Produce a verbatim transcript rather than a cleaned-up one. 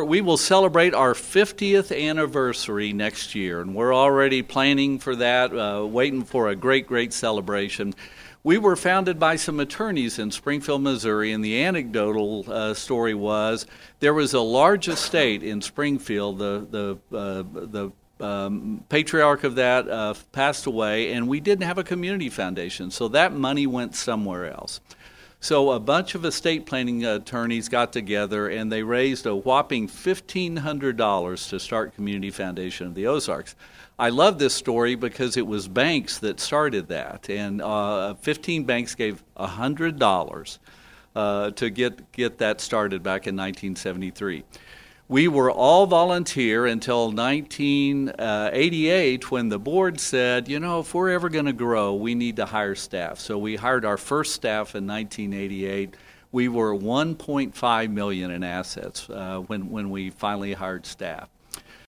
we will celebrate our fiftieth anniversary next year, and we're already planning for that, uh, waiting for a great, great celebration. We were founded by some attorneys in Springfield, Missouri, and the anecdotal uh, story was there was a large estate in Springfield. The the uh, the um, patriarch of that uh, passed away, and we didn't have a community foundation, so that money went somewhere else. So a bunch of estate planning attorneys got together, and they raised a whopping fifteen hundred dollars to start Community Foundation of the Ozarks. I love this story because it was banks that started that, and uh, fifteen banks gave one hundred dollars uh, to get, get that started back in nineteen seventy-three. We were all volunteer until nineteen eighty-eight when the board said, you know, if we're ever going to grow, we need to hire staff. So we hired our first staff in nineteen eighty-eight. We were one point five million dollars in assets uh, when, when we finally hired staff.